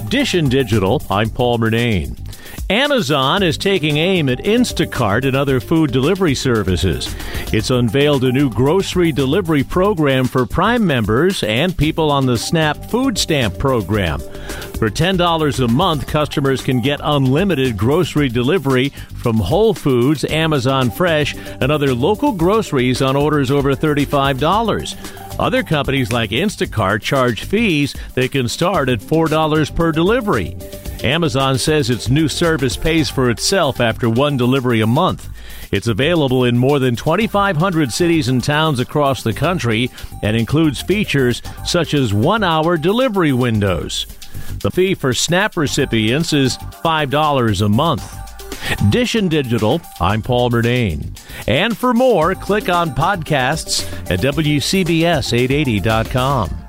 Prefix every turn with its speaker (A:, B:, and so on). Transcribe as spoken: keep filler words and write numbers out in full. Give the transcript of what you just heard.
A: Dish and Digital, I'm Paul Murnane. Amazon is taking aim at Instacart and other food delivery services. It's unveiled a new grocery delivery program for Prime members and people on the SNAP food stamp program. For ten dollars a month, customers can get unlimited grocery delivery from Whole Foods, Amazon Fresh, and other local groceries on orders over thirty-five dollars. Other companies like Instacart charge fees that can start at four dollars per delivery. Amazon says its new service pays for itself after one delivery a month. It's available in more than twenty-five hundred cities and towns across the country and includes features such as one-hour delivery windows. The fee for SNAP recipients is five dollars a month. Dish and Digital, I'm Paul Murnane. And for more, click on podcasts at W C B S eight eighty dot com.